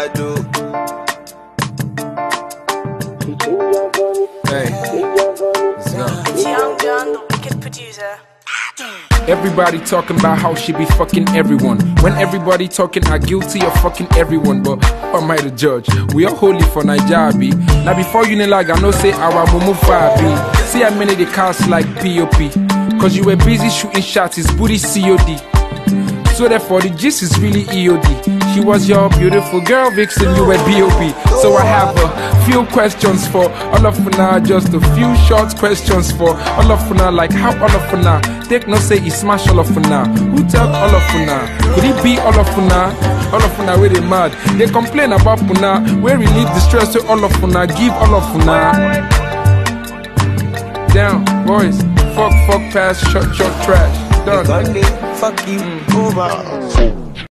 do. Hey, let's go. It's Young John, the wicked producer. Everybody talking about how she be fucking everyone. When everybody talking are guilty of fucking everyone. But who am I to judge? We are holy for Nigeria. Now before you like I know say our mumu be. See how many they cast like POP. Cause you were busy shooting shots, it's booty COD. So therefore the gist is really EOD. She was your beautiful girl vixen, you were B.O.B. So I have a few questions for all of now, just a few short questions for all of now. Like how all of now? Take no say he smash all of now. Who tell all of now? Could it be all of now? All of now where they mad. They complain about Puna, where relieve the stress to all of now, give all of now. Down, boys, fuck, pass, shot, trash. Done. Fuck you, over.